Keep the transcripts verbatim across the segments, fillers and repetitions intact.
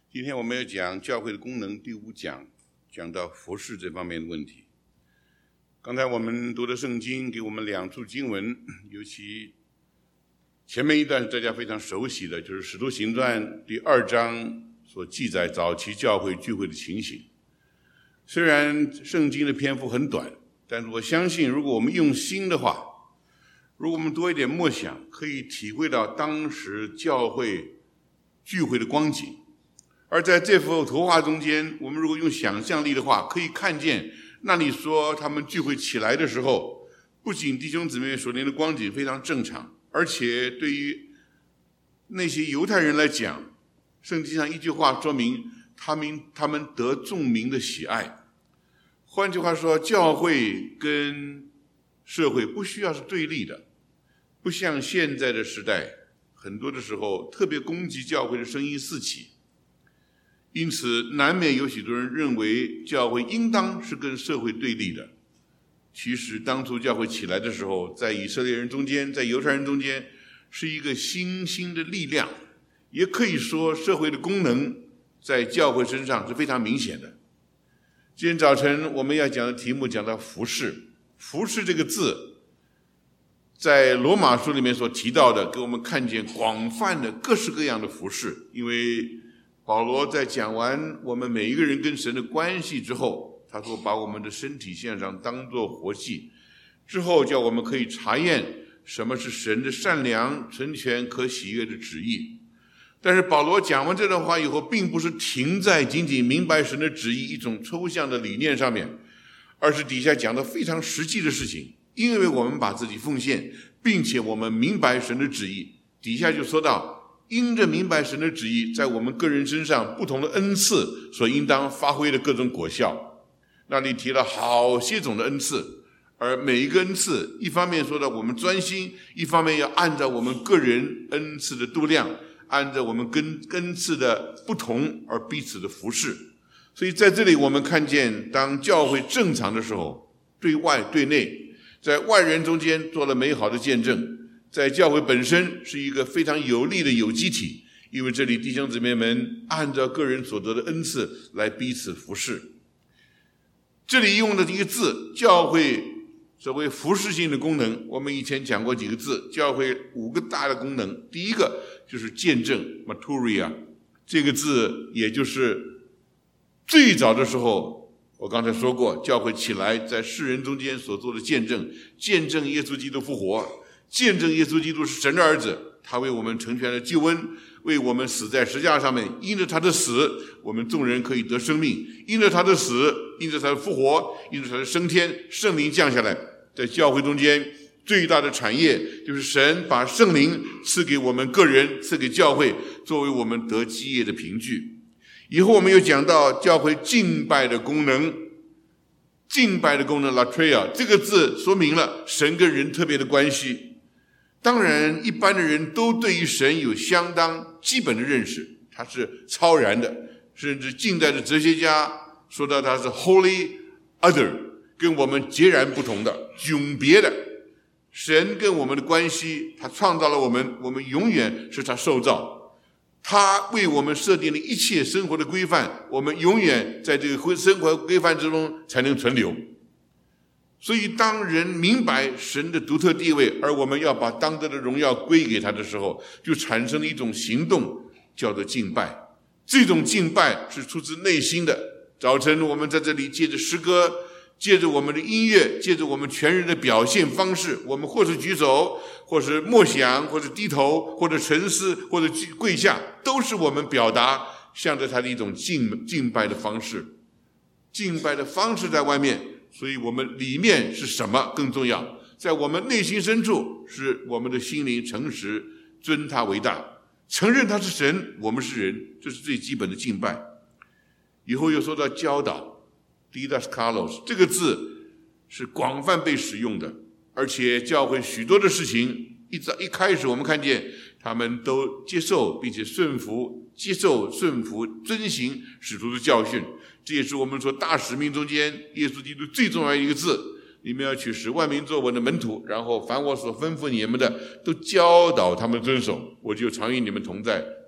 今天我们要讲教会的功能第五讲，讲到服事这方面的问题。刚才我们读的圣经给我们两处经文，尤其前面一段大家非常熟悉的，就是《使徒行传》第二章所记载早期教会聚会的情形。虽然圣经的篇幅很短，但是我相信如果我们用心的话，如果我们多一点默想，可以体会到当时教会聚会的光景。而在这幅图画中间，我们如果用想象力的话，可以看见那里说他们聚会起来的时候，不仅弟兄姊妹所见的光景非常正常，而且对于那些犹太人来讲，圣经上一句话说明他们他们得众民的喜爱。换句话说，教会跟社会不需要是对立的，不像现在的时代，很多的时候特别攻击教会的声音四起。因此难免有许多人认为教会应当是跟社会对立的。其实当初教会起来的时候，在以色列人中间，在犹太人中间，是一个新兴的力量，也可以说社会的功能在教会身上是非常明显的。今天早晨我们要讲的题目讲到服事。服事这个字在罗马书里面所提到的，给我们看见广泛的各式各样的服事。因为保罗在讲完我们每一个人跟神的关系之后，他说把我们的身体献上当作活祭，之后叫我们可以查验什么是神的善良、纯全、可喜悦的旨意。但是保罗讲完这段话以后，并不是停在仅仅明白神的旨意一种抽象的理念上面，而是底下讲的非常实际的事情。因为我们把自己奉献，并且我们明白神的旨意，底下就说到因着明白神的旨意，在我们个人身上不同的恩赐所应当发挥的各种果效。那里提了好些种的恩赐，而每一个恩赐一方面说到我们专心，一方面要按照我们个人恩赐的度量，按照我们跟恩赐的不同而彼此的服事。所以在这里我们看见，当教会正常的时候，对外对内，在外人中间做了美好的见证，在教会本身是一个非常有力的有机体。因为这里弟兄姊妹们按照个人所得的恩赐来彼此服事。这里用的一个字，教会所谓服事性的功能，我们以前讲过几个字，教会五个大的功能。第一个就是见证 maturia， 这个字也就是最早的时候我刚才说过，教会起来在世人中间所做的见证，见证耶稣基督复活，见证耶稣基督是神的儿子，他为我们成全了救恩，为我们死在十字架上面，因着他的死，我们众人可以得生命，因着他的死，因着他的复活，因着他的升天，圣灵降下来。在教会中间最大的产业就是神把圣灵赐给我们个人，赐给教会，作为我们得基业的凭据。以后我们又讲到教会敬拜的功能，敬拜的功能 latria 这个字说明了神跟人特别的关系。当然一般的人都对于神有相当基本的认识，他是超然的，甚至近代的哲学家说到他是 holy other， 跟我们截然不同的迥别的。神跟我们的关系，他创造了我们，我们永远是他受造，他为我们设定了一切生活的规范，我们永远在这个生活规范之中才能存留。所以当人明白神的独特地位，而我们要把当得的荣耀归给他的时候，就产生了一种行动，叫做敬拜。这种敬拜是出自内心的。早晨我们在这里借着诗歌，借着我们的音乐，借着我们全人的表现方式，我们或是举手，或是默想，或是低头，或者沉思，或者跪下，都是我们表达向着他的一种敬敬拜的方式。敬拜的方式在外面，所以我们里面是什么更重要。在我们内心深处，是我们的心灵诚实，尊他为大，承认他是神，我们是人，这是最基本的敬拜。以后又说到教导 didaskalos， 这个字是广泛被使用的，而且教会许多的事情一早一开始我们看见他们都接受并且顺服，接受顺服遵行使徒的教训。这也是我们说大使命中间耶稣基督最重要的一个字，你们要去使万民做我的门徒，然后凡我所吩咐你们的都教导他们遵守，我就常与你们同在，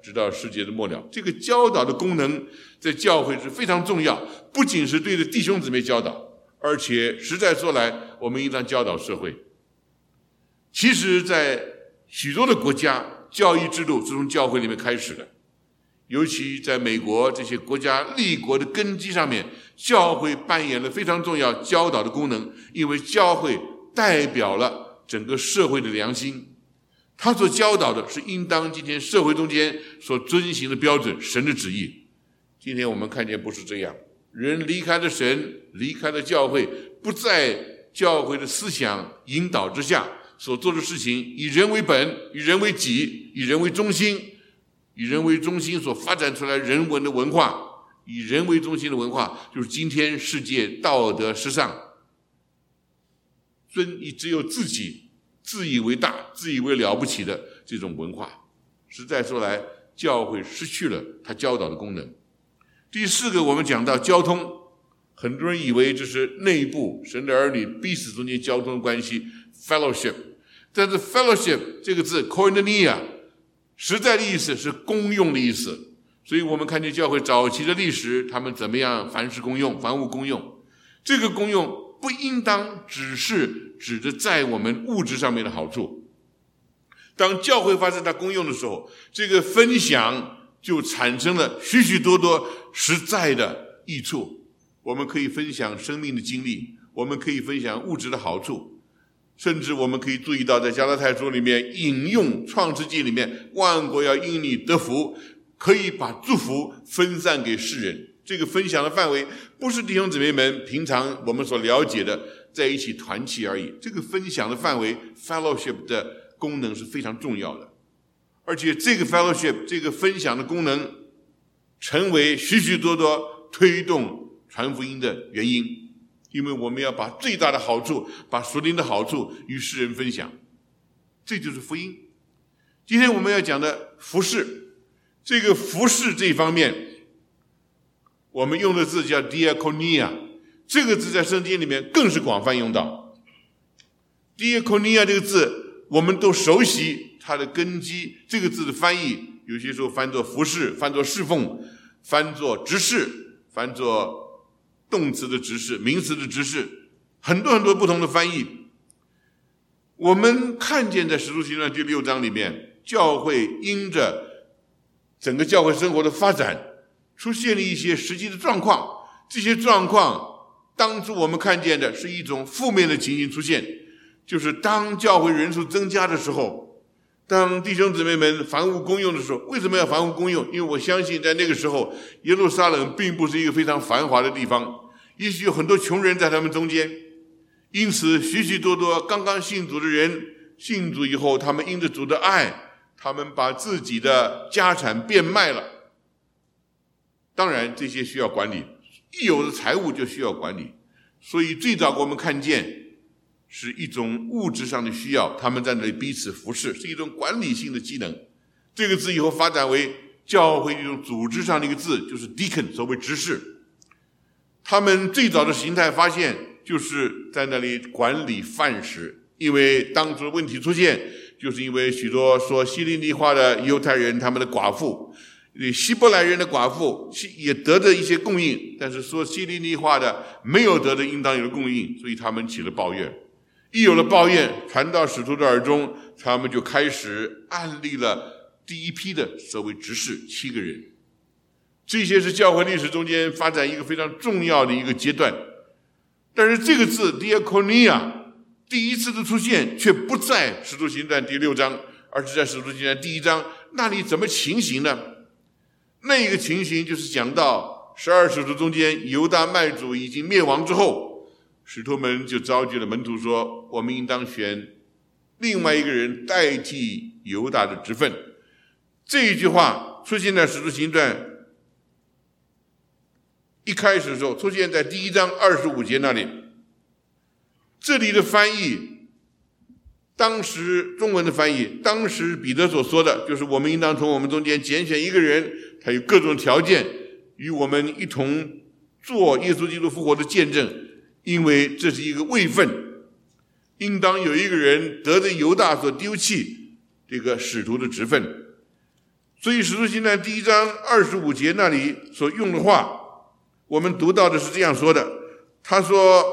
直到世界的末了。这个教导的功能在教会是非常重要，不仅是对着弟兄姊妹教导，而且实在说来，我们应当教导社会。其实在许多的国家，教育制度是从教会里面开始的，尤其在美国这些国家立国的根基上面，教会扮演了非常重要教导的功能，因为教会代表了整个社会的良心，他所教导的是应当今天社会中间所遵行的标准，神的旨意。今天我们看见不是这样，人离开了神，离开了教会，不在教会的思想引导之下所做的事情，以人为本，以人为己，以人为中心，以人为中心所发展出来人文的文化，以人为中心的文化，就是今天世界道德时尚尊只有自己自以为大，自以为了不起的这种文化。实在说来，教会失去了他教导的功能。第四个，我们讲到交通，很多人以为这是内部神的儿女彼此中间交通的关系 fellowship， 但是 fellowship 这个字 koinonia 实在的意思是公用的意思，所以我们看见教会早期的历史，他们怎么样凡事公用，凡物公用。这个公用不应当只是指着在我们物质上面的好处。当教会发生它公用的时候，这个分享就产生了许许多多实在的益处。我们可以分享生命的经历，我们可以分享物质的好处，甚至我们可以注意到在加拉太书里面引用创世纪里面万国要因你得福，可以把祝福分散给世人。这个分享的范围不是弟兄姊妹们平常我们所了解的在一起团契而已，这个分享的范围 fellowship 的功能是非常重要的。而且这个 fellowship 这个分享的功能成为许许多多推动传福音的原因，因为我们要把最大的好处，把属灵的好处与世人分享，这就是福音。今天我们要讲的服事，这个服事这方面我们用的字叫 diakonia， 这个字在圣经里面更是广泛用到。 diakonia 这个字我们都熟悉，它的根基，这个字的翻译有些时候翻作服事，翻作侍奉，翻作执事，翻作动词的执事，名词的执事，很多很多不同的翻译。我们看见在使徒行传第六章里面，教会因着整个教会生活的发展出现了一些实际的状况，这些状况当初我们看见的是一种负面的情形出现，就是当教会人数增加的时候，当弟兄姊妹们凡物公用的时候，为什么要凡物公用？因为我相信在那个时候耶路撒冷并不是一个非常繁华的地方，也许有很多穷人在他们中间，因此许许多多刚刚信主的人信主以后，他们因着主的爱，他们把自己的家产变卖了。当然这些需要管理，一有的财物就需要管理，所以最早我们看见是一种物质上的需要，他们在那里彼此服侍，是一种管理性的技能。这个字以后发展为教会一种组织上的一个字，就是 deacon， 所谓执事。他们最早的形态发现就是在那里管理饭食，因为当初问题出现，就是因为许多说希利尼话的犹太人，他们的寡妇，希伯来人的寡妇也得着一些供应，但是说希利尼话的没有得着应当有的供应，所以他们起了抱怨。一有了抱怨传到使徒的耳中，他们就开始安立了第一批的所谓执事，七个人。这些是教会历史中间发展一个非常重要的一个阶段。但是这个字 diakonia 第一次的出现却不在使徒行传第六章，而是在使徒行传第一章。那里怎么情形呢？那个情形就是讲到十二使徒中间犹大麦主已经灭亡之后，使徒们就召集了门徒说，我们应当选另外一个人代替犹大的职分。这一句话出现在使徒行传一开始的时候，出现在第一章二十五节那里。这里的翻译，当时中文的翻译，当时彼得所说的就是我们应当从我们中间拣选一个人，他有各种条件，与我们一同做耶稣基督复活的见证，因为这是一个位分，应当有一个人得着犹大所丢弃这个使徒的职分。 所以《使徒行传》第一章二十五节那里所用的话，我们读到的是这样说的，他说，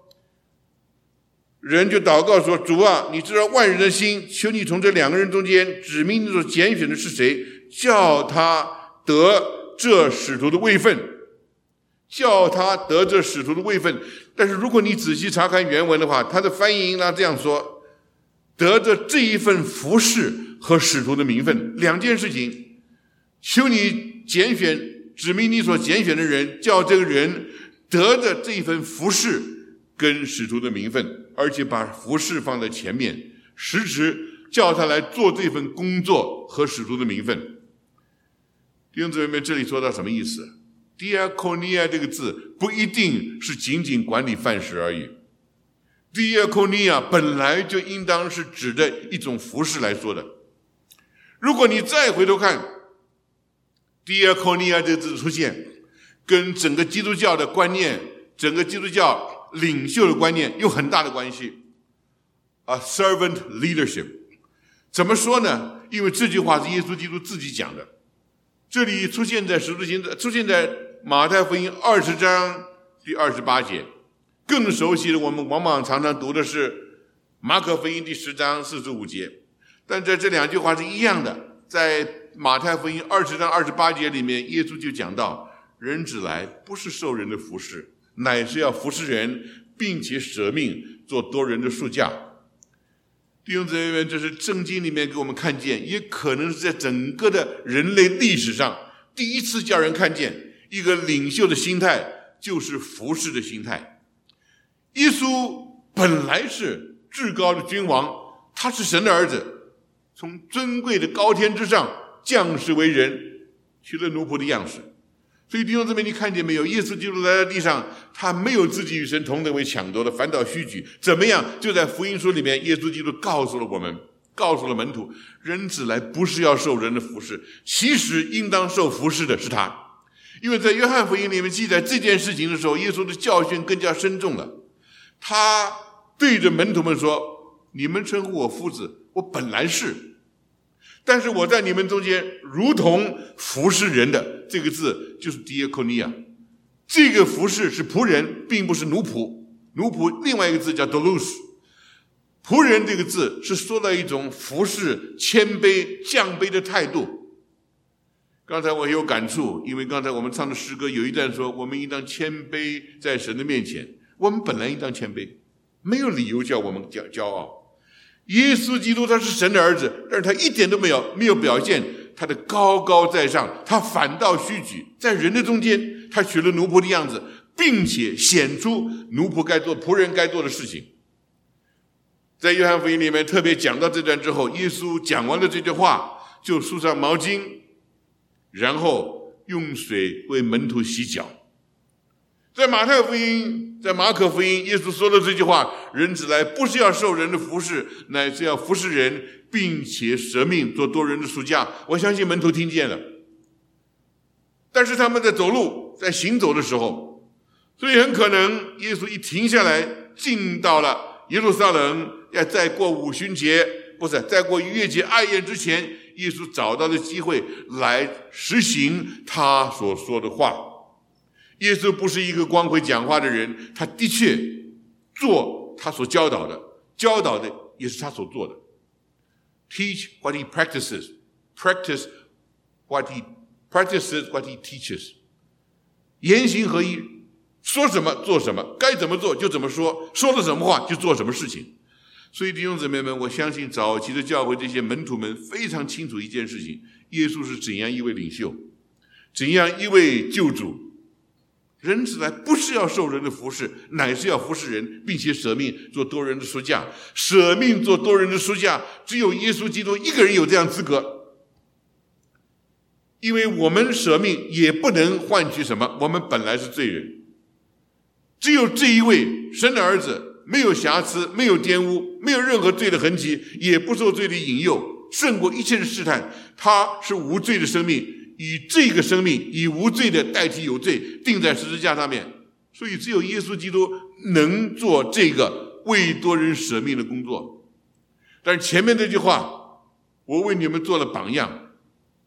人就祷告说，主啊，你知道万人的心，求你从这两个人中间指明你所拣选的是谁，叫他得这使徒的位分，叫他得这使徒的位分。但是如果你仔细查看原文的话，他的翻译应当这样说，得着这一份服事和使徒的名分，两件事情，求你拣选指明你所拣选的人，叫这个人得着这一份服事跟使徒的名分，而且把服事放在前面，实质叫他来做这份工作和使徒的名分。弟兄姊妹们，这里说到什么意思？ diakonia 这个字不一定是仅仅管理饭食而已， diakonia 本来就应当是指的一种服事来说的。如果你再回头看 diakonia 这个字出现，跟整个基督教的观念，整个基督教领袖的观念有很大的关系。A servant leadership 怎么说呢？因为这句话是耶稣基督自己讲的，这里出现在使徒行传，出现在马太福音二十章第二十八节。更熟悉的，我们往往常常读的是马可福音第十章四十五节。但在这两句话是一样的，在马太福音二十章二十八节里面，耶稣就讲到，人子来不是受人的服侍，乃是要服侍人，并且舍命做多人的束架。弟兄姊妹们，这是圣经里面给我们看见，也可能是在整个的人类历史上第一次叫人看见一个领袖的心态，就是服侍的心态。耶稣本来是至高的君王，他是神的儿子，从尊贵的高天之上降世为人，取了奴仆的样式。所以弟兄姊妹，你看见没有？耶稣基督来到地上，他没有自己与神同等为抢夺的，反倒虚举。怎么样？就在福音书里面，耶稣基督告诉了我们，告诉了门徒，人子来不是要受人的服侍，其实应当受服侍的是他。因为在约翰福音里面记载这件事情的时候，耶稣的教训更加深重了。他对着门徒们说，你们称呼我夫子，我本来是，但是我在你们中间如同服侍人的，这个字就是 diakonia。 这个服侍是仆人，并不是奴仆。奴仆另外一个字叫 doulos。 仆人这个字是说到一种服侍谦卑降卑的态度。刚才我有感触，因为刚才我们唱的诗歌有一段说，我们应当谦卑在神的面前。我们本来应当谦卑，没有理由叫我们骄傲。耶稣基督他是神的儿子，但是他一点都没有没有表现他的高高在上，他反倒虚举，在人的中间他取了奴仆的样子，并且显出奴仆该做仆人该做的事情。在约翰福音里面特别讲到这段之后，耶稣讲完了这句话，就梳上毛巾，然后用水为门徒洗脚。在马太福音，在马可福音，耶稣说的这句话，人子来不是要受人的服侍，乃是要服侍人，并且舍命做多人的束架。我相信门徒听见了，但是他们在走路在行走的时候，所以很可能耶稣一停下来，进到了耶路撒冷，要再过五旬节，不是再过逾越节爱宴之前，耶稣找到了机会来实行他所说的话。耶稣不是一个光会讲话的人，他的确做他所教导的，教导的也是他所做的。 Teach what he practices, practice what he practices what he teaches。 言行合一，说什么做什么，该怎么做就怎么说，说了什么话就做什么事情。所以弟兄姊妹们，我相信早期的教会这些门徒们非常清楚一件事情，耶稣是怎样一位领袖，怎样一位救主。人子来不是要受人的服侍，乃是要服侍人，并且舍命做多人的束架。舍命做多人的束架，只有耶稣基督一个人有这样资格。因为我们舍命也不能换取什么，我们本来是罪人。只有这一位神的儿子，没有瑕疵，没有玷污，没有任何罪的痕迹，也不受罪的引诱，胜过一切的试探。他是无罪的生命，以这个生命，以无罪的代替有罪，钉在十字架上面。所以只有耶稣基督能做这个为多人舍命的工作。但是前面这句话，我为你们做了榜样，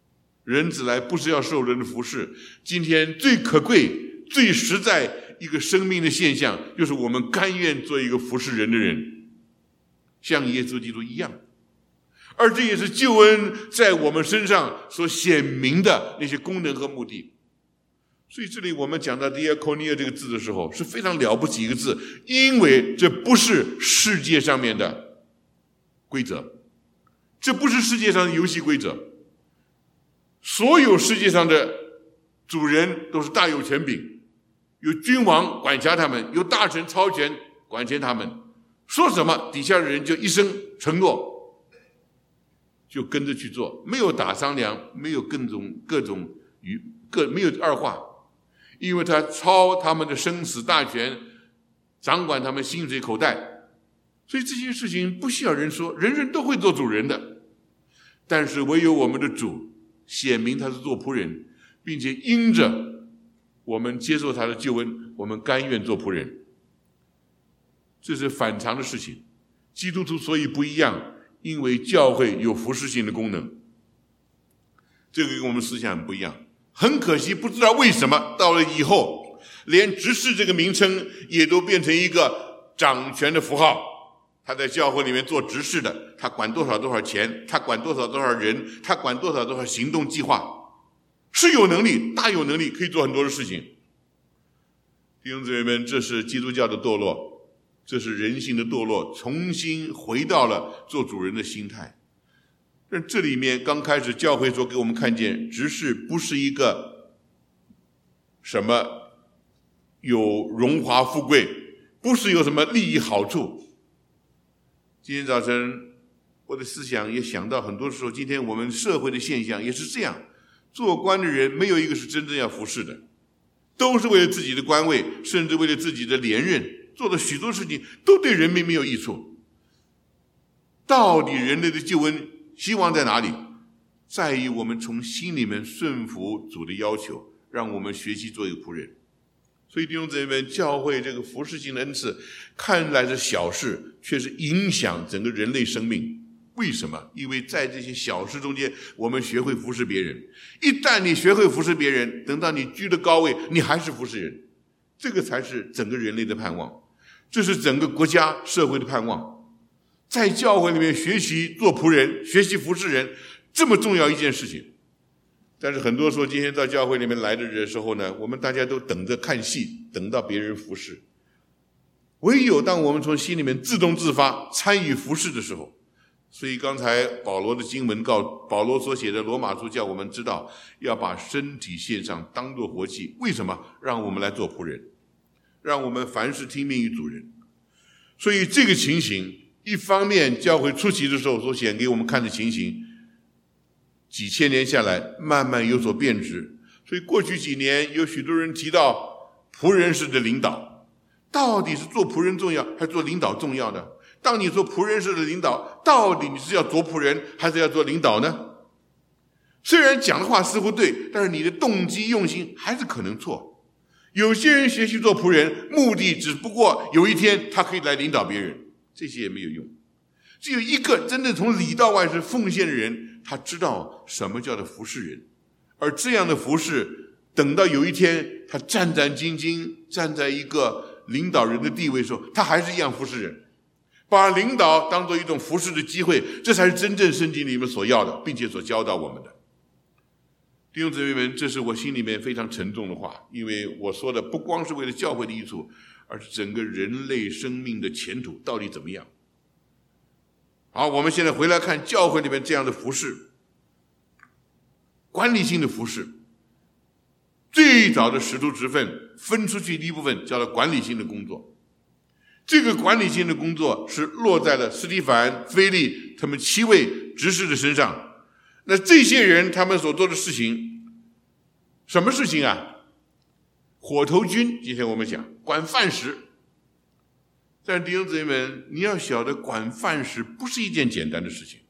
人子来不是要受人的服侍。今天最可贵、最实在一个生命的现象，就是我们甘愿做一个服侍人的人，像耶稣基督一样。而这也是救恩在我们身上所显明的那些功能和目的。所以这里我们讲到 diakonia 这个字的时候，是非常了不起一个字，因为这不是世界上面的规则，这不是世界上的游戏规则。所有世界上的主人都是大有权柄，有君王管辖他们，有大臣操权管辖他们，说什么底下的人就一声承诺，就跟着去做，没有打商量，没有各种各种与各没有二话，因为他操他们的生死大权，掌管他们薪水口袋，所以这些事情不需要人说，人人都会做主人的。但是唯有我们的主显明他是做仆人，并且因着我们接受他的救恩，我们甘愿做仆人，这是反常的事情。基督徒所以不一样，因为教会有服侍性的功能，这个跟我们思想很不一样。很可惜，不知道为什么到了以后，连执事这个名称也都变成一个掌权的符号。他在教会里面做执事的，他管多少多少钱，他管多少多少人，他管多少多少行动计划，是有能力，大有能力，可以做很多的事情。弟兄姊妹们，这是基督教的堕落，这是人性的堕落，重新回到了做主人的心态。但这里面刚开始教会说给我们看见，执事不是一个什么有荣华富贵，不是有什么利益好处。今天早晨我的思想也想到，很多时候今天我们社会的现象也是这样，做官的人没有一个是真正要服侍的，都是为了自己的官位，甚至为了自己的连任，做的许多事情都对人民没有益处。到底人类的救恩希望在哪里？在于我们从心里面顺服主的要求，让我们学习做一个仆人。所以弟兄姊妹们，教会这个服侍性的恩赐看来是小事，却是影响整个人类生命。为什么？因为在这些小事中间，我们学会服侍别人。一旦你学会服侍别人，等到你居的高位，你还是服侍人，这个才是整个人类的盼望，这是整个国家社会的盼望。在教会里面学习做仆人，学习服侍人，这么重要一件事情。但是很多时候今天到教会里面来的人的时候呢，我们大家都等着看戏，等到别人服侍。唯有当我们从心里面自动自发参与服侍的时候，所以刚才保罗的经文告保罗所写的罗马书叫我们知道要把身体献上当作活祭。为什么？让我们来做仆人，让我们凡事听命于主人。所以这个情形，一方面教会初期的时候所显给我们看的情形，几千年下来慢慢有所变质。所以过去几年有许多人提到仆人式的领导，到底是做仆人重要还是做领导重要呢？当你做仆人式的领导，到底你是要做仆人还是要做领导呢？虽然讲的话似乎对，但是你的动机用心还是可能错。有些人学习做仆人，目的只不过有一天他可以来领导别人，这些也没有用。只有一个真正从里到外是奉献的人，他知道什么叫做服侍人，而这样的服侍，等到有一天他战战兢兢站在一个领导人的地位的时候，他还是一样服侍人，把领导当作一种服侍的机会，这才是真正圣经里面所要的，并且所教导我们的。弟兄姊妹们，这是我心里面非常沉重的话，因为我说的不光是为了教会的益处，而是整个人类生命的前途到底怎么样。好，我们现在回来看教会里面这样的服侍，管理性的服侍。最早的使徒职分分出去的一部分叫做管理性的工作，这个管理性的工作是落在了司提反、腓利他们七位执事的身上。那这些人他们所做的事情，什么事情啊？火头军，今天我们讲管饭食。但弟兄姊妹们，你要晓得管饭食不是一件简单的事情。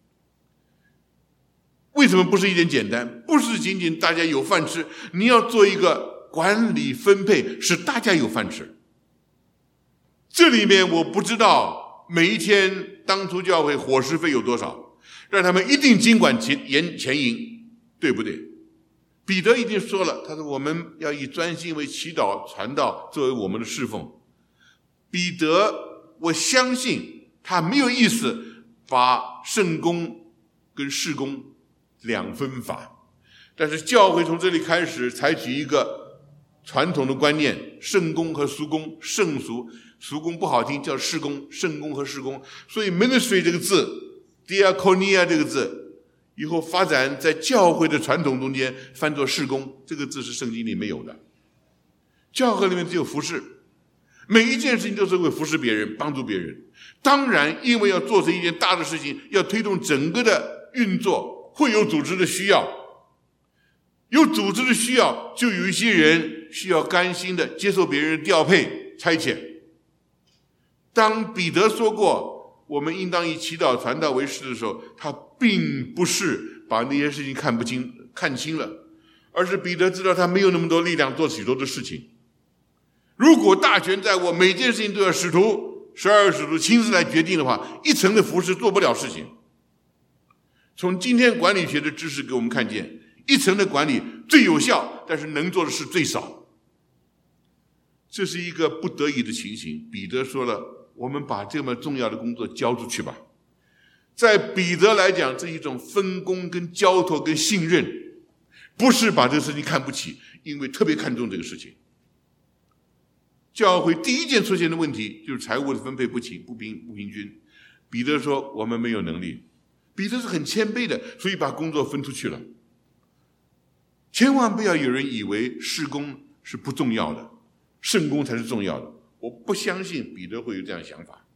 为什么不是一件简单？不是仅仅大家有饭吃，你要做一个管理分配，使大家有饭吃。这里面我不知道每一天当初教会伙食费有多少，让他们一定尽管前严前营，对不对？ 彼得已经说了，他说我们要以专心为祈祷传道作为我们的侍奉。彼得，我相信他没有意思把圣工跟事工两分法，但是教会从这里开始采取一个传统的观念，圣工和俗工，圣俗俗工不好听，叫事工，圣工和事工。所以 ministry 这个字 diakonia 这个字以后发展在教会的传统中间翻作事工，这个字是圣经里没有的。教会里面只有服事，每一件事情都是为服侍别人，帮助别人。当然因为要做成一件大的事情，要推动整个的运作，会有组织的需要，有组织的需要，就有一些人需要甘心的接受别人的调配差遣。当彼得说过我们应当以祈祷传道为事的时候，他并不是把那些事情看不清看清了，而是彼得知道他没有那么多力量做许多的事情。如果大权在握，每件事情都要使徒十二使徒亲自来决定的话，一层的服事做不了事情。从今天管理学的知识给我们看见，一层的管理最有效，但是能做的事最少。这是一个不得已的情形。彼得说了，我们把这么重要的工作交出去吧。在彼得来讲，这是一种分工跟交托跟信任，不是把这个事情看不起，因为特别看重这个事情。教会第一件出现的问题就是财务的分配不平不平不平均。彼得说我们没有能力，彼得是很谦卑的，所以把工作分出去了。千万不要有人以为事工是不重要的，圣工才是重要的。我不相信彼得会有这样的想法。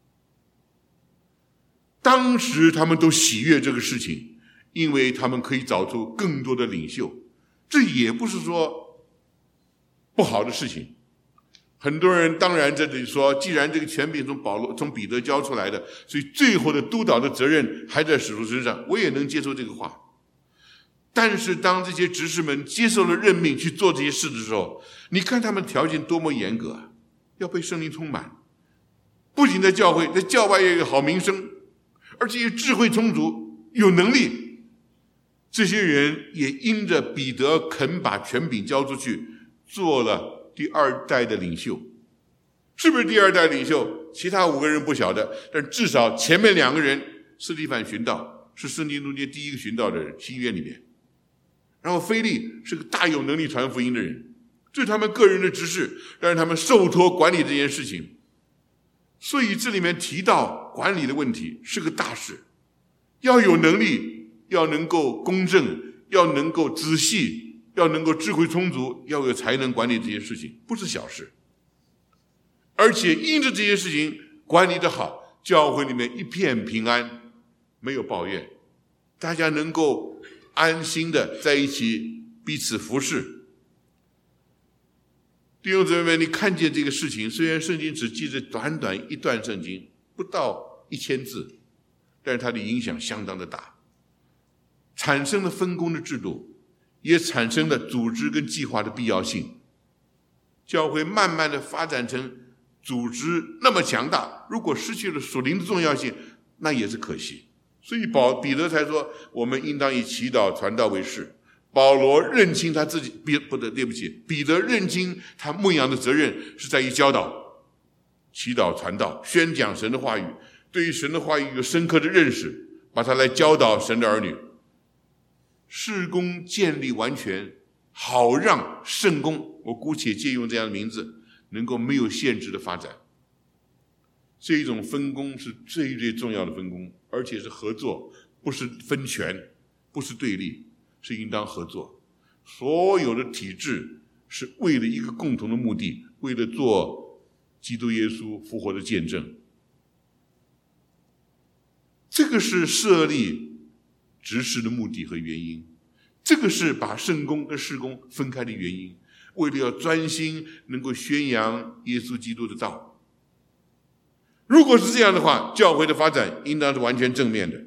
当时他们都喜悦这个事情，因为他们可以找出更多的领袖，这也不是说不好的事情。很多人当然在这里说，既然这个权柄从保罗从彼得交出来的，所以最后的督导的责任还在使徒身上，我也能接受这个话。但是当这些执事们接受了任命去做这些事的时候，你看他们条件多么严格啊，要被圣灵充满，不仅在教会，在教外也有好名声，而且也智慧充足，有能力。这些人也因着彼得肯把权柄交出去，做了第二代的领袖。是不是第二代领袖？其他五个人不晓得，但至少前面两个人，司提反殉道，是圣经中间第一个殉道的人，新约里面。然后腓利是个大有能力传福音的人，这是他们个人的职事，但是他们受托管理这件事情。所以这里面提到管理的问题是个大事，要有能力，要能够公正，要能够仔细，要能够智慧充足，要有才能管理这些事情，不是小事。而且因着这些事情管理得好，教会里面一片平安，没有抱怨，大家能够安心的在一起彼此服侍。弟兄姊妹们，你看见这个事情，虽然圣经只记着短短一段圣经，不到一千字，但是它的影响相当的大，产生了分工的制度，也产生了组织跟计划的必要性。教会慢慢的发展成组织那么强大，如果失去了属灵的重要性，那也是可惜。所以保彼得才说，我们应当以祈祷传道为事。保罗认清他自己，彼不对，对不起，彼得认清他牧养的责任是在于教导、祈祷、传道、宣讲神的话语，对于神的话语有深刻的认识，把他来教导神的儿女。事工建立完全，好让圣工，我姑且借用这样的名字，能够没有限制的发展。这一种分工是最最重要的分工，而且是合作，不是分权，不是对立，是应当合作。所有的体制是为了一个共同的目的，为了做基督耶稣复活的见证。这个是设立执事的目的和原因，这个是把圣工跟事工分开的原因，为了要专心能够宣扬耶稣基督的道。如果是这样的话，教会的发展应当是完全正面的。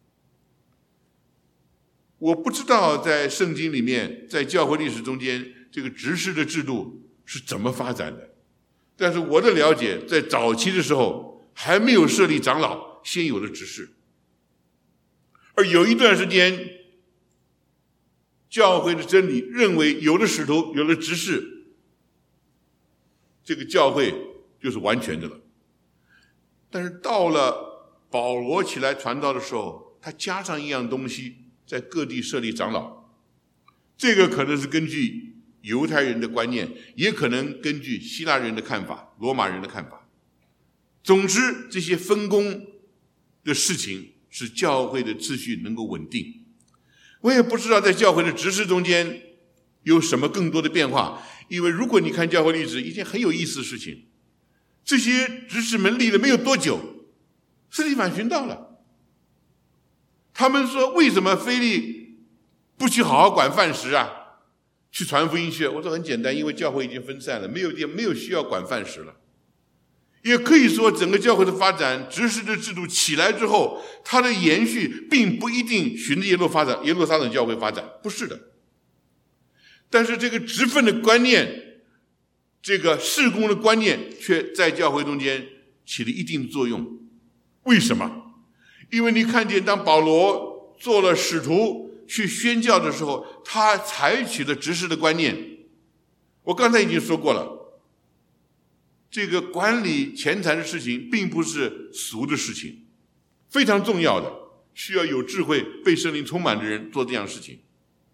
我不知道在圣经里面，在教会历史中间，这个执事的制度是怎么发展的，但是我的了解，在早期的时候还没有设立长老，先有的执事。而有一段时间， 教会的真理，认为有了使徒，有了执事，这个教会就是完全的了。但是到了保罗起来传道的时候，他加上一样东西，在各地设立长老。这个可能是根据犹太人的观念，也可能根据希腊人的看法，罗马人的看法。总之，这些分工的事情使教会的秩序能够稳定。我也不知道在教会的执事中间有什么更多的变化，因为如果你看教会历史，一件很有意思的事情，这些执事们立了没有多久，司提反殉道了。他们说，为什么腓利不去好好管饭食啊，去传福音去？我说很简单，因为教会已经分散了，没有没有需要管饭食了。也可以说，整个教会的发展，执事的制度起来之后，它的延续并不一定循着耶路发展耶路撒冷教会发展，不是的。但是这个职分的观念，这个事工的观念，却在教会中间起了一定的作用。为什么？因为你看见，当保罗做了使徒去宣教的时候，他采取了执事的观念。我刚才已经说过了。这个管理钱财的事情并不是俗的事情，非常重要的，需要有智慧、被圣灵充满的人做这样的事情。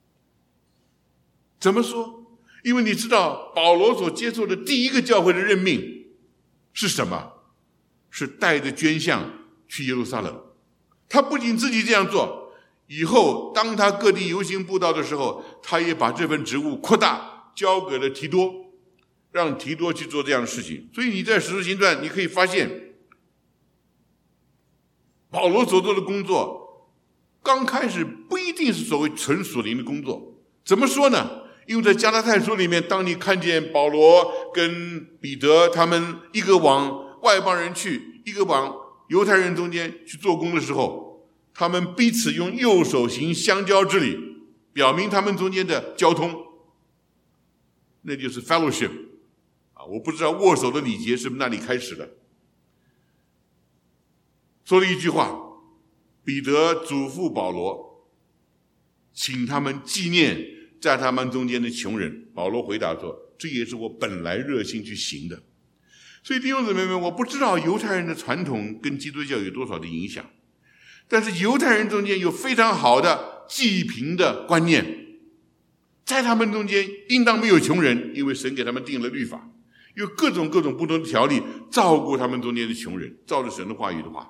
怎么说？因为你知道，保罗所接受的第一个教会的任命是什么？是带着捐项去耶路撒冷。他不仅自己这样做，以后当他各地游行布道的时候，他也把这份职务扩大，交给了提多。让提多去做这样的事情。所以你在使徒行传你可以发现，保罗所做的工作刚开始不一定是所谓纯属灵的工作。怎么说呢？因为在加拉太书里面，当你看见保罗跟彼得他们一个往外邦人去，一个往犹太人中间去做工的时候，他们彼此用右手行相交之礼，表明他们中间的交通，那就是 fellowship。我不知道握手的礼节是不是那里开始的。说了一句话，彼得嘱咐保罗，请他们纪念在他们中间的穷人。保罗回答说，这也是我本来热心去行的。所以弟兄姊妹们，我不知道犹太人的传统跟基督教有多少的影响，但是犹太人中间有非常好的济贫的观念，在他们中间应当没有穷人，因为神给他们定了律法，有各种各种不同的条例照顾他们中间的穷人，照着神的话语的话。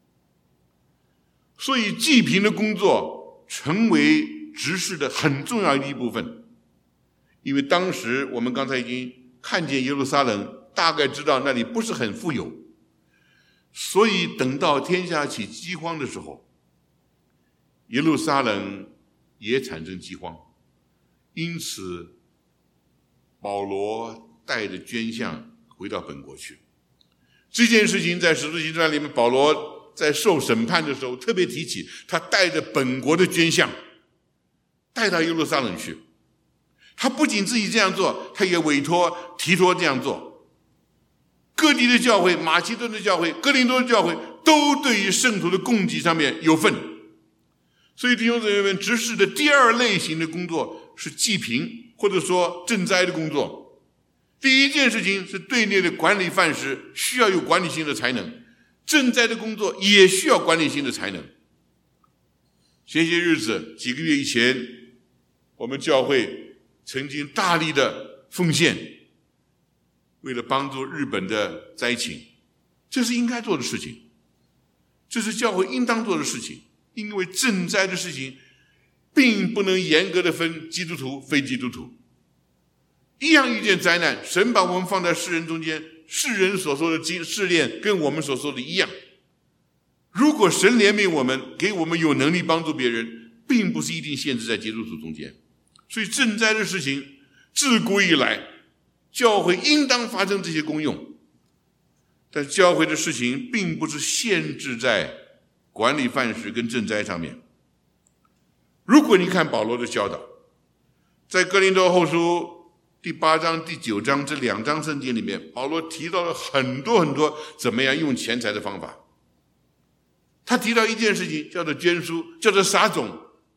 所以济贫的工作成为执事的很重要的一部分。因为当时我们刚才已经看见耶路撒冷，大概知道那里不是很富有，所以等到天下起饥荒的时候，耶路撒冷也产生饥荒。因此保罗带着捐项回到本国去。这件事情在使徒行传里面，保罗在受审判的时候特别提起，他带着本国的捐项带到耶路撒冷去。他不仅自己这样做，他也委托提托这样做。各地的教会，马其顿的教会，哥林多的教会，都对于圣徒的供给上面有份。所以弟兄姊妹们，执事的第二类型的工作是济贫，或者说赈灾的工作。第一件事情是队内的管理饭食，需要有管理性的才能；赈灾的工作也需要管理性的才能。前些日子，几个月以前，我们教会曾经大力的奉献，为了帮助日本的灾情，这是应该做的事情，这是教会应当做的事情。因为赈灾的事情并不能严格的分基督徒非基督徒，一样一件灾难，神把我们放在世人中间，世人所说的试炼跟我们所说的一样。如果神怜悯我们，给我们有能力帮助别人，并不是一定限制在基督徒中间。所以赈灾的事情自古以来教会应当发生这些功用，但教会的事情并不是限制在管理饭食跟赈灾上面。如果你看保罗的教导，在哥林多后书第八章第九章这两章圣经里面，保罗提到了很多很多怎么样用钱财的方法。他提到一件事情叫做捐书，叫做撒种。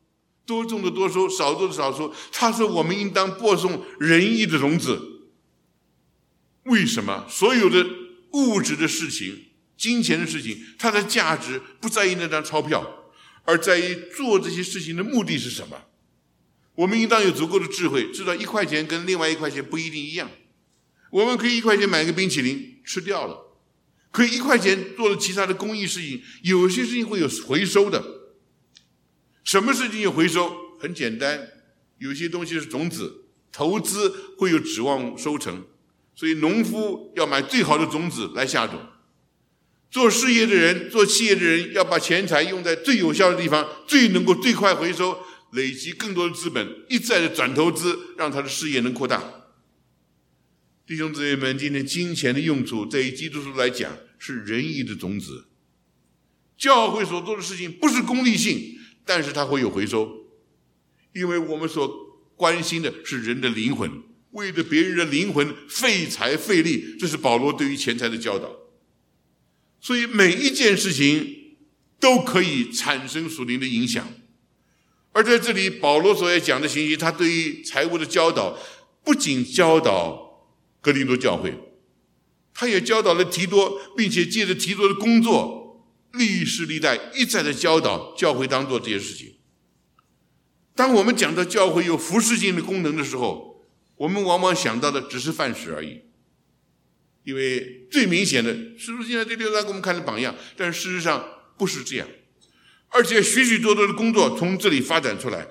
多种的多收，少种的少收。他说我们应当播种仁义的种子。为什么？所有的物质的事情、金钱的事情，它的价值不在于那张钞票，而在于做这些事情的目的是什么。我们应当有足够的智慧，知道一块钱跟另外一块钱不一定一样。我们可以一块钱买个冰淇淋吃掉了，可以一块钱做了其他的公益事情，有些事情会有回收的。什么事情有回收？很简单，有些东西是种子，投资会有指望收成，所以农夫要买最好的种子来下种。做事业的人，做企业的人要把钱财用在最有效的地方，最能够最快回收，累积更多的资本，一再的转投资，让他的事业能扩大。弟兄姊妹们，今天金钱的用处在于基督徒来讲是仁义的种子。教会所做的事情不是功利性，但是它会有回收，因为我们所关心的是人的灵魂，为了别人的灵魂费财费力，这是保罗对于钱财的教导。所以每一件事情都可以产生属灵的影响。而在这里保罗所要讲的信息，他对于财务的教导不仅教导哥林多教会，他也教导了提多，并且借着提多的工作历世历代一再的教导教会当做这些事情。当我们讲到教会有服事性的功能的时候，我们往往想到的只是饭食而已，因为最明显的是不是现在这六章给我们看的榜样，但事实上不是这样，而且许许多多的工作从这里发展出来。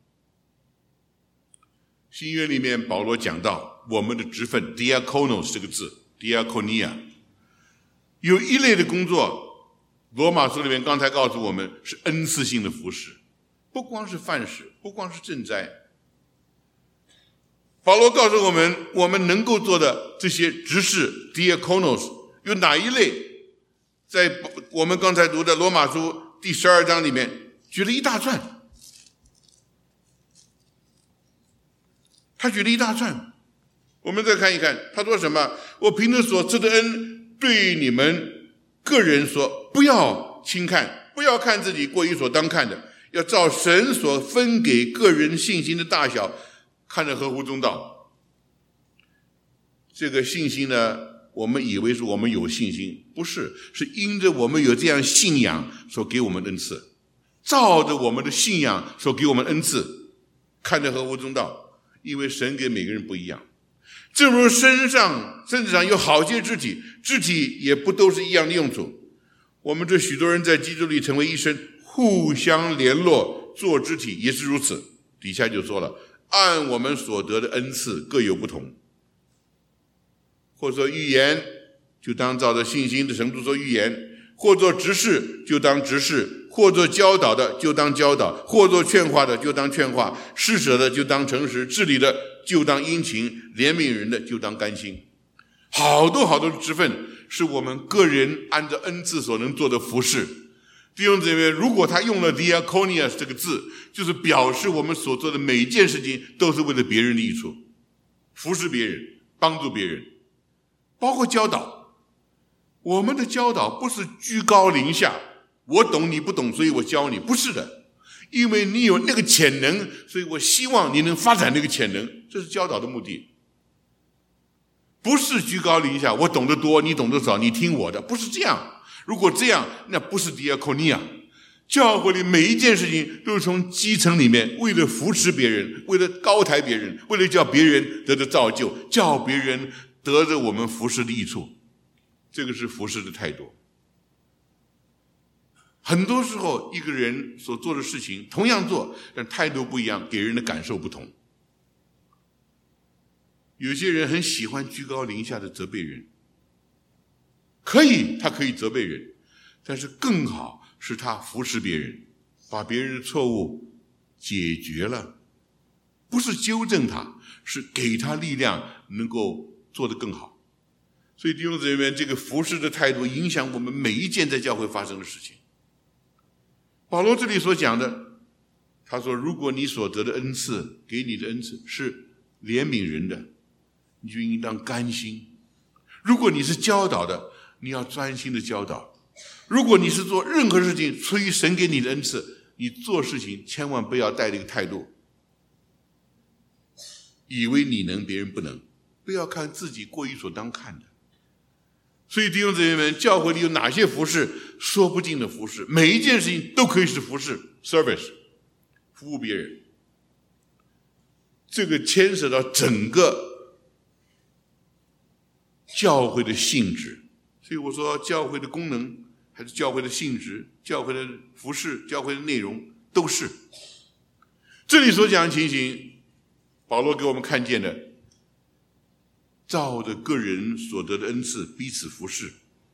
新约里面保罗讲到我们的职分 diakonos 这个字 diakonia， 有一类的工作，罗马书里面刚才告诉我们是恩赐性的服事，不光是饭食，不光是赈灾。保罗告诉我们，我们能够做的这些执事 diakonos 有哪一类，在我们刚才读的罗马书第十二章里面举了一大串，他举了一大串。我们再看一看他说什么，我凭着所赐的恩对你们个人说，不要轻看，不要看自己过于所当看的，要照神所分给个人信心的大小看得合乎中道。这个信心呢，我们以为是我们有信心，不是，是因着我们有这样信仰所给我们恩赐，照着我们的信仰所给我们恩赐看得合乎中道，因为神给每个人不一样。正如身上身体上有好些肢体，肢体也不都是一样的用处。我们这许多人在基督里成为一身，互相联络做肢体也是如此。底下就说了，按我们所得的恩赐各有不同，或说预言就当照着信心的程度说预言，或做执事就当执事，或做教导的就当教导，或做劝化的就当劝化，施舍的就当诚实，治理的就当殷勤，怜悯人的就当甘心。好多好多的职分是我们个人按照恩赐所能做的服事。弟兄姊妹，如果他用了 diakonias 这个字，就是表示我们所做的每一件事情都是为了别人的益处，服侍别人，帮助别人，包括教导。我们的教导不是居高临下，我懂你不懂所以我教你，不是的，因为你有那个潜能，所以我希望你能发展那个潜能，这是教导的目的。不是居高临下，我懂得多你懂得少，你听我的，不是这样。如果这样，那不是 diakonia。 教会里每一件事情都是从基层里面，为了扶持别人，为了高抬别人，为了叫别人得到造就，叫别人得着我们服侍的益处，这个是服侍的态度。很多时候一个人所做的事情同样做，但态度不一样，给人的感受不同。有些人很喜欢居高临下的责备人，可以，他可以责备人，但是更好是他扶持别人，把别人的错误解决了，不是纠正他，是给他力量能够做得更好。所以弟兄姊妹，这个服侍的态度影响我们每一件在教会发生的事情。保罗这里所讲的，他说如果你所得的恩赐，给你的恩赐是怜悯人的，你就应当甘心。如果你是教导的，你要专心的教导。如果你是做任何事情出于神给你的恩赐， 你做事情千万不要带着一个态度，以为你能，别人不能，不要看自己过于所当看的。所以弟兄姊妹们，教会里有哪些服事？说不尽的服事，每一件事情都可以是服事 service， 服务别人。这个牵涉到整个教会的性质。所以我说教会的功能还是教会的性质，教会的服事，教会的内容都是。这里所讲的情形，保罗给我们看见的，照着个人所得的恩赐彼此服事。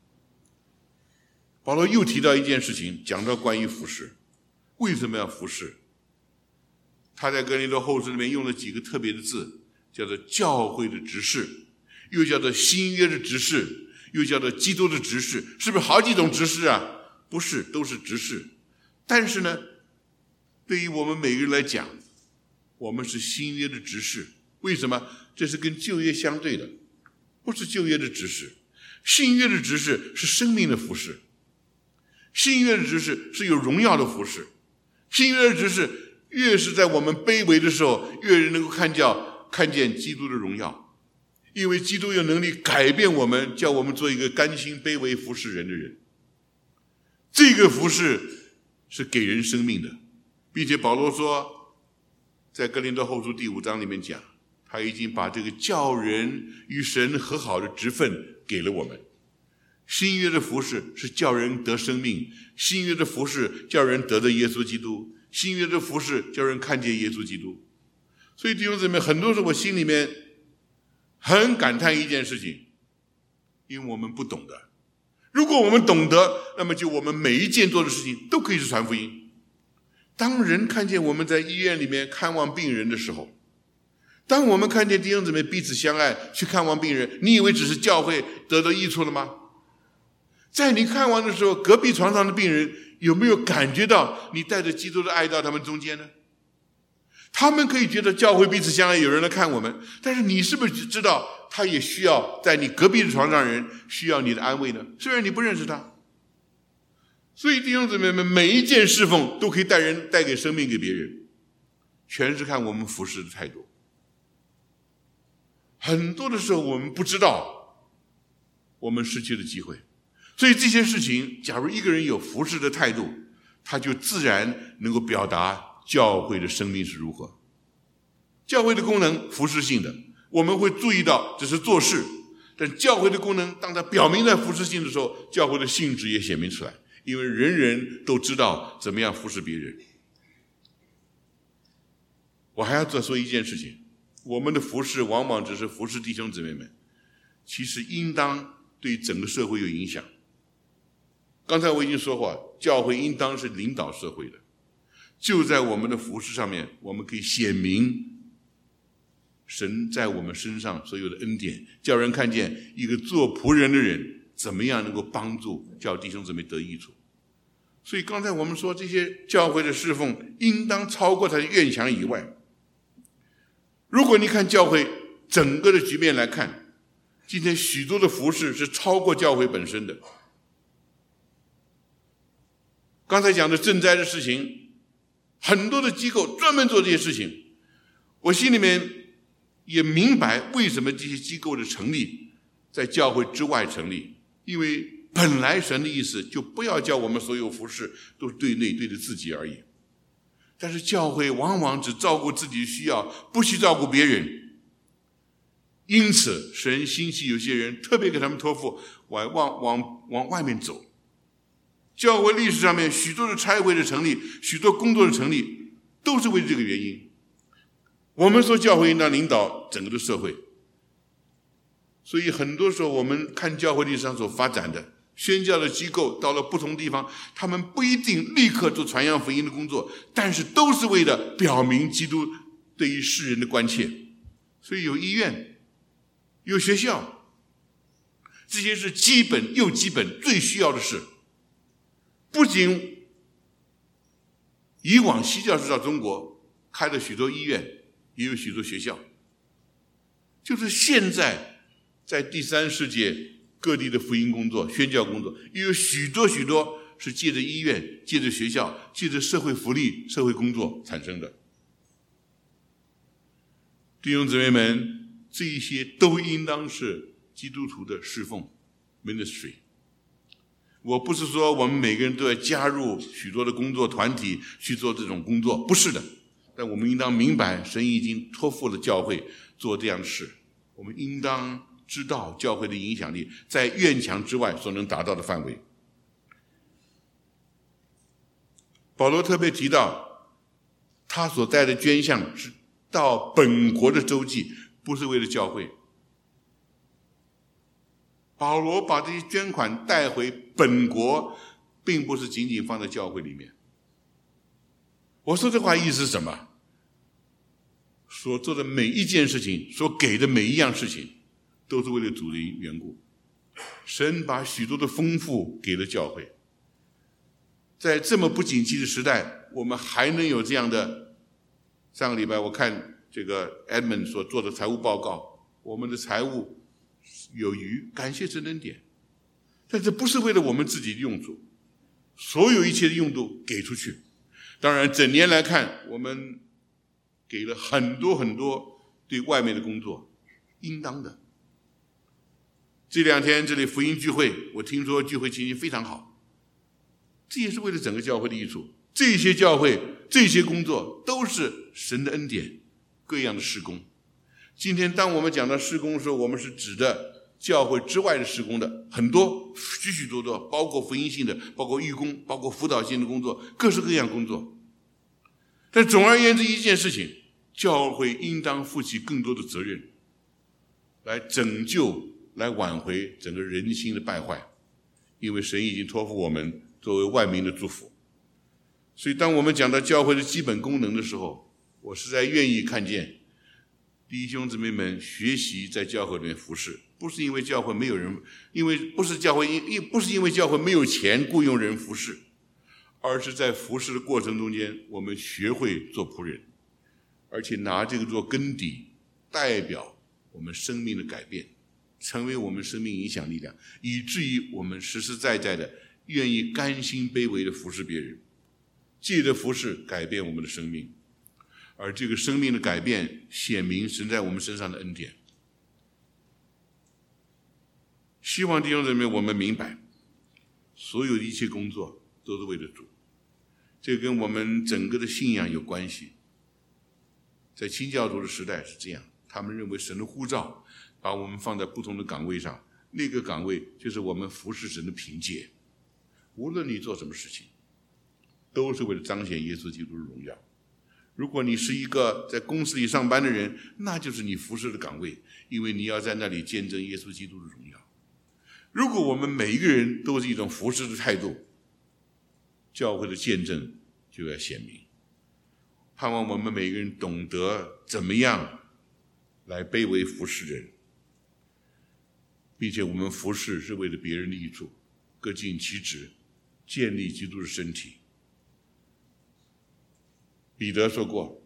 保罗又提到一件事情，讲到关于服事，为什么要服事？他在哥林多后书里面用了几个特别的字，叫做教会的执事，又叫做新约的执事，又叫做基督的执事。是不是好几种执事啊？不是，都是执事。但是呢，对于我们每个人来讲，我们是新约的执事。为什么？这是跟旧约相对的，不是旧约的执事。新约的执事是生命的服事，新约的执事是有荣耀的服事。新约的执事越是在我们卑微的时候，越能够看叫看见基督的荣耀，因为基督有能力改变我们，叫我们做一个甘心卑微服侍人的人。这个服侍是给人生命的，并且保罗说，在哥林多后书第五章里面讲，他已经把这个叫人与神和好的职分给了我们。新约的服侍是叫人得生命，新约的服侍叫人得的耶稣基督，新约的服侍叫人看见耶稣基督。所以弟兄姊妹，很多时候我心里面很感叹一件事情，因为我们不懂得。如果我们懂得，那么就我们每一件做的事情都可以是传福音。当人看见我们在医院里面看望病人的时候，当我们看见弟兄姊妹彼此相爱去看望病人，你以为只是教会得到益处了吗？在你看望的时候，隔壁床上的病人有没有感觉到你带着基督的爱到他们中间呢？他们可以觉得教会彼此相爱，有人来看我们，但是你是不是知道他也需要在你隔壁的床上人需要你的安慰呢？虽然你不认识他。所以弟兄姊妹们，每一件侍奉都可以带人带给生命给别人，全是看我们服侍的态度。很多的时候我们不知道我们失去了机会，所以这些事情，假如一个人有服侍的态度，他就自然能够表达教会的生命是如何。教会的功能服侍性的，我们会注意到这是做事，但教会的功能当它表明在服侍性的时候，教会的性质也显明出来，因为人人都知道怎么样服侍别人。我还要再说一件事情，我们的服侍往往只是服侍弟兄姊妹们，其实应当对整个社会有影响。刚才我已经说过，教会应当是领导社会的，就在我们的服侍上面，我们可以显明神在我们身上所有的恩典，叫人看见一个做仆人的人怎么样能够帮助叫弟兄姊妹得益处。所以刚才我们说，这些教会的侍奉应当超过它的院墙以外。如果你看教会整个的局面来看，今天许多的服事是超过教会本身的。刚才讲的赈灾的事情，很多的机构专门做这些事情，我心里面也明白为什么这些机构的成立在教会之外成立，因为本来神的意思就不要叫我们所有服事都对内对着自己而已。但是教会往往只照顾自己的需要，不去照顾别人，因此神兴起有些人特别给他们托付往往往往外面走。教会历史上面许多的差会的成立，许多工作的成立，都是为这个原因。我们说教会应当领导整个的社会，所以很多时候我们看教会历史上所发展的宣教的机构到了不同地方，他们不一定立刻做传扬福音的工作，但是都是为了表明基督对于世人的关切。所以有医院，有学校，这些是基本又基本最需要的事。不仅以往西教士到中国开了许多医院，也有许多学校，就是现在在第三世界各地的福音工作宣教工作，也有许多许多是借着医院、借着学校、借着社会福利、社会工作产生的。弟兄姊妹们，这一些都应当是基督徒的侍奉 ministry。 我不是说我们每个人都要加入许多的工作团体去做这种工作，不是的，但我们应当明白神已经托付了教会做这样的事，我们应当知道教会的影响力在院墙之外所能达到的范围。保罗特别提到他所带的捐项是到本国的周济，不是为了教会。保罗把这些捐款带回本国，并不是仅仅放在教会里面。我说这话意思是什么？所做的每一件事情，所给的每一样事情，都是为了主的缘故。神把许多的丰富给了教会，在这么不景气的时代，我们还能有这样的。上个礼拜我看这个 Edmund 所做的财务报告，我们的财务有余，感谢神恩典。但这不是为了我们自己的用处，所有一切的用途给出去。当然整年来看，我们给了很多很多对外面的工作，应当的。这两天这里福音聚会，我听说聚会情形非常好，这也是为了整个教会的益处。这些教会这些工作都是神的恩典，各样的事工。今天当我们讲到事工的时候，我们是指的教会之外的事工的很多，许许多多，包括福音性的，包括义工，包括辅导性的工作，各式各样工作。但总而言之一件事情，教会应当负起更多的责任，来拯救，来挽回整个人心的败坏，因为神已经托付我们作为万民的祝福。所以当我们讲到教会的基本功能的时候，我实在愿意看见弟兄姊妹们学习在教会里面服侍，不是因为教会没有人，因为不是教会因不是因为教会没有钱雇佣人服侍，而是在服侍的过程中间，我们学会做仆人，而且拿这个做根底，代表我们生命的改变，成为我们生命影响力量，以至于我们实实在在的愿意甘心卑微的服侍别人，借着服侍改变我们的生命。而这个生命的改变显明神在我们身上的恩典。希望弟兄姊妹我们明白，所有的一切工作都是为了主，这跟我们整个的信仰有关系。在清教徒的时代是这样，他们认为神的呼召把我们放在不同的岗位上，那个岗位就是我们服侍神的凭借。无论你做什么事情，都是为了彰显耶稣基督的荣耀。如果你是一个在公司里上班的人，那就是你服侍的岗位，因为你要在那里见证耶稣基督的荣耀。如果我们每一个人都是一种服侍的态度，教会的见证就要显明。盼望我们每个人懂得怎么样来卑微服侍人，并且我们服侍是为了别人的益处，各尽其职，建立基督的身体。彼得说过，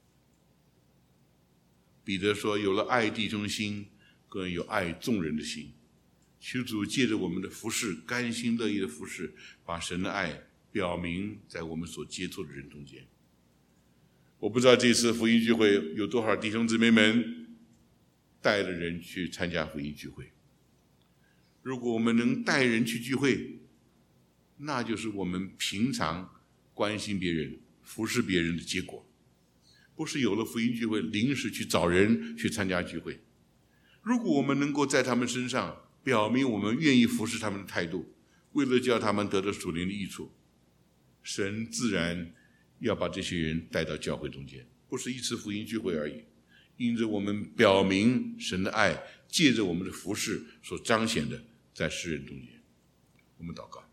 彼得说有了爱弟兄心，更有爱众人的心。求主借着我们的服侍，甘心乐意的服侍，把神的爱表明在我们所接触的人中间。我不知道这次福音聚会有多少弟兄姊妹们带着人去参加福音聚会。如果我们能带人去聚会，那就是我们平常关心别人服侍别人的结果，不是有了福音聚会临时去找人去参加聚会。如果我们能够在他们身上表明我们愿意服侍他们的态度，为了叫他们得到属灵的益处，神自然要把这些人带到教会中间，不是一次福音聚会而已。因着我们表明神的爱，借着我们的服侍所彰显的在世人中间。我们祷告。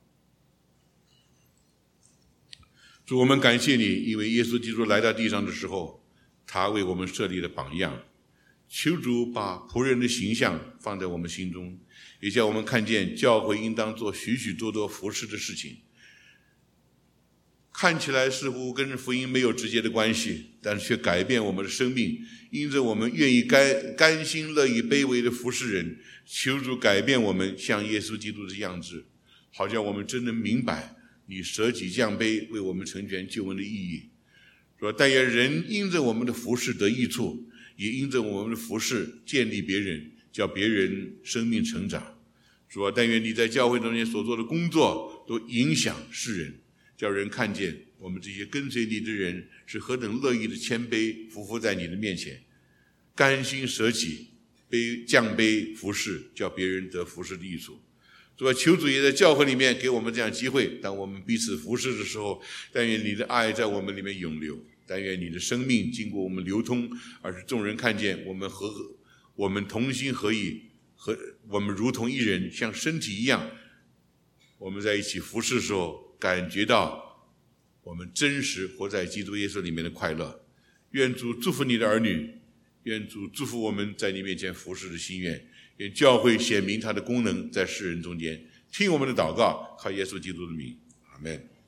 主，我们感谢你，因为耶稣基督来到地上的时候，他为我们设立了榜样。求主把仆人的形象放在我们心中，也叫我们看见教会应当做许许多多服侍的事情。看起来似乎跟福音没有直接的关系，但是却改变我们的生命。因着我们愿意甘甘心乐意卑微的服侍人，求主改变我们像耶稣基督的样子，好像我们真能明白你舍己降卑，为我们成全救恩的意义。说但愿人因着我们的服事得益处，也因着我们的服事建立别人，叫别人生命成长。说但愿你在教会中间所做的工作都影响世人，叫人看见我们这些跟随你的人是何等乐意的谦卑匍匐在你的面前，甘心舍己卑降卑服事，叫别人得服事的益处。主啊，求主也在教会里面给我们这样机会，当我们彼此服事的时候，但愿你的爱在我们里面永留，但愿你的生命经过我们流通，而是众人看见我们和我们同心合意，和我们如同一人，像身体一样，我们在一起服事的时候，感觉到我们真实活在基督耶稣里面的快乐。愿主祝福你的儿女，愿主祝福我们在你面前服事的心愿，愿教会显明他的功能在世人中间。听我们的祷告，靠耶稣基督的名，阿们。